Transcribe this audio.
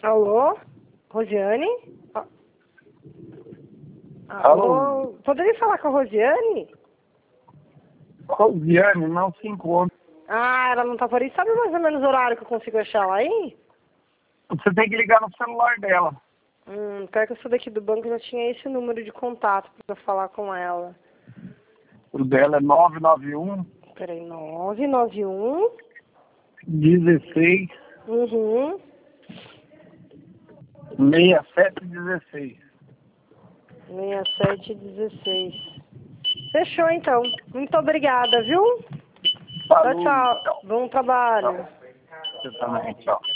Alô? Rosiane? Alô? Poderia falar com a Rosiane? Rosiane não se encontra. Ela não tá por aí. Sabe mais ou menos o horário que eu consigo achar ela aí? Você tem que ligar no celular dela. Pior que eu sou daqui do banco, eu já tinha esse número de contato pra falar com ela. O dela é 991 Peraí, 991 16 Uhum. 6716. 6716. Fechou então. Muito obrigada, viu? Falou, Tchau, tchau. tchau. Bom trabalho. Você também, tchau.